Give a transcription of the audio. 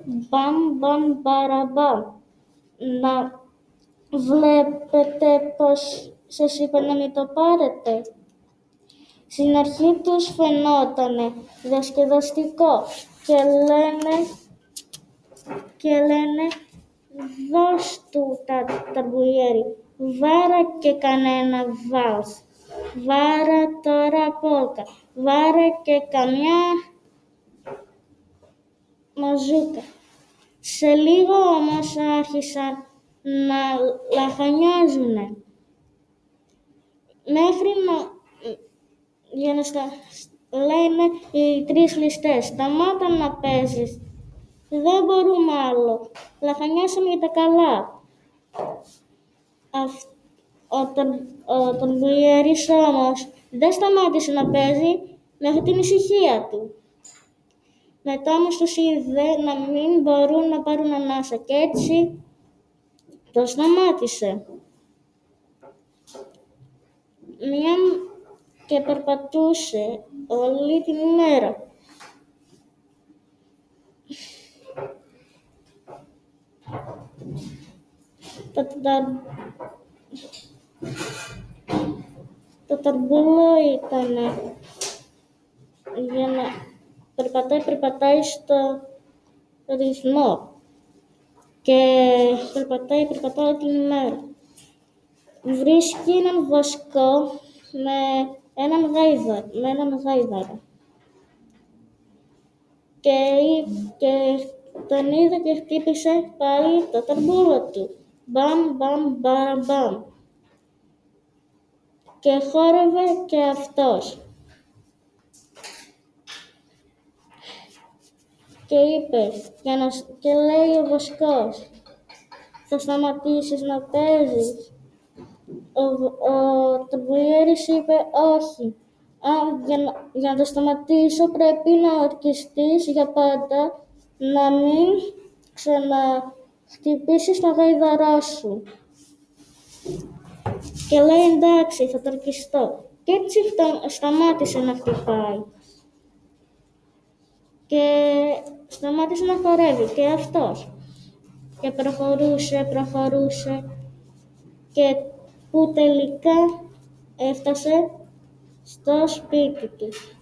μπαμ μπαμ μπαραμπαμ. Να βλέπετε πως σας είπα να μην το πάρετε. Στην αρχή τους φαινότανε διασκεδαστικό και λένε δώσ' του τα ταμπουλιέρι, βάρα και κανένα βάλς, βάρα τώρα πόλκα, βάρα και καμιά μαζούκα. Σε λίγο όμως άρχισαν να λαχανιάζουνε, μέχρι για να λένε οι τρεις ληστές, σταμάτα να παίζεις, δεν μπορούμε άλλο, λαχανιάσαμε για τα καλά. Ο ταμπουλιέρης όμως δεν σταμάτησε να παίζει μέχρι την ησυχία του. Μετά όμως τους είδε να μην μπορούν να πάρουν ανάσα και έτσι το σταμάτησε. Μια και περπατούσε όλη την ημέρα. Το ταρμπούλο ήταν για να περπατάει στο ρυθμό και περπατάει όλη την ημέρα. Βρίσκει έναν βοσκό με έναν γάιδαρο και τον είδε και χτύπησε πάλι το ταρμπούλο του. Μπαμ, μπαμ, μπαραμπαμ. Και χόρευε και αυτός. Και είπε, και λέει ο βοσκός, θα σταματήσεις να παίζεις? Ο ταμπουλιέρης είπε, όχι. Για να το σταματήσω πρέπει να ορκιστείς για πάντα να μην ξαναχτυπήσεις το γάιδαρό σου. Και λέει, εντάξει, θα το ορκιστώ. Και έτσι σταμάτησε να χτυπάει. Και σταμάτησε να χορεύει και αυτός. Και προχωρούσε και που τελικά έφτασε στο σπίτι του.